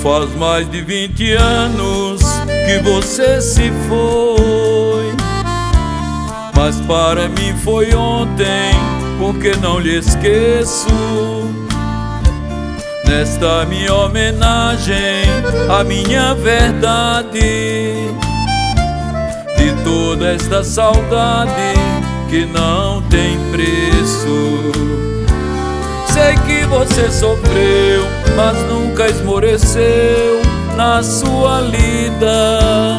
Faz mais de 20 anos que você se foi, mas para mim foi ontem, porque não lhe esqueço. Nesta minha homenagem à minha verdade, de toda esta saudade que não tem preço. Sei que você sofreu, mas nunca esmoreceu na sua lida.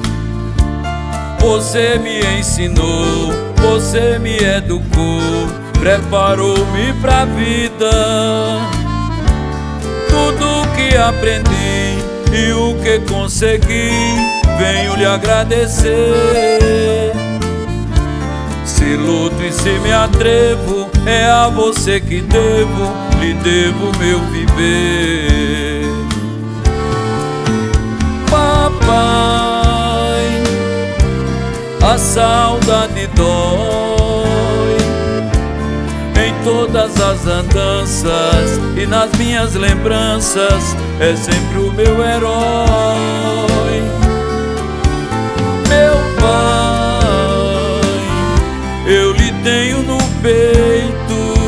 Você me ensinou, você me educou, preparou-me pra vida. Tudo que aprendi e o que consegui, venho lhe agradecer. Se luto e se me atrevo, é a você que devo, lhe devo meu viver. Papai, a saudade dói em todas as andanças, e nas minhas lembranças é sempre o meu herói. Meu pai, eu lhe tenho no peito,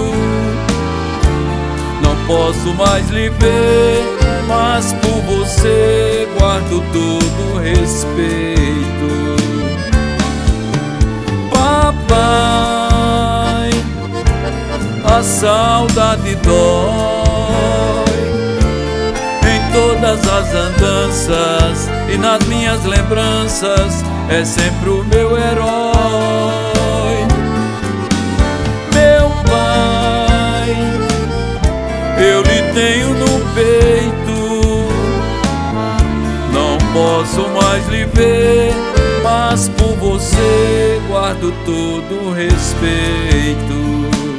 não posso mais lhe ver, mas por você guardo todo o respeito. Papai, a saudade dói em todas as andanças, e nas minhas lembranças é sempre o meu herói. Meu pai, eu lhe tenho no peito, não posso mais lhe ver, mas por você guardo todo o respeito.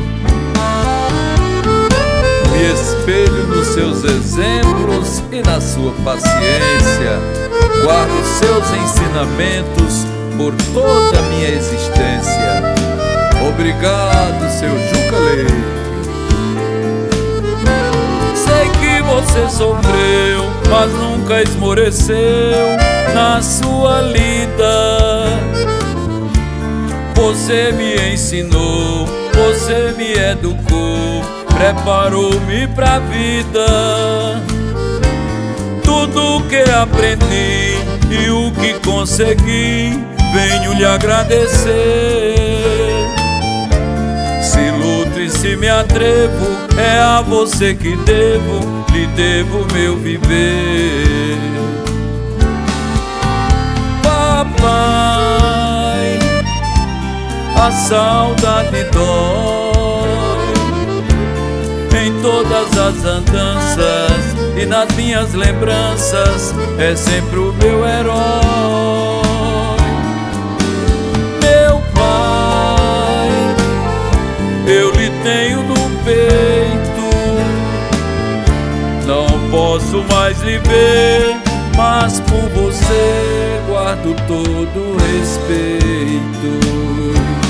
Me espelho nos seus exemplos e na sua paciência, guardo seus ensinamentos por toda a minha existência. Obrigado, seu Juca Leite. Sei que você sofreu, mas nunca esmoreceu na sua lida. Você me ensinou, você me educou, preparou-me pra vida. Tudo que aprendi e o que consegui, venho lhe agradecer. Se luto e se me atrevo, é a você que devo, lhe devo meu viver. Papai, a saudade dói em todas as andanças, e nas minhas lembranças é sempre o meu herói. Meu pai, eu lhe tenho no peito, não posso mais lhe ver, mas por você guardo todo o respeito.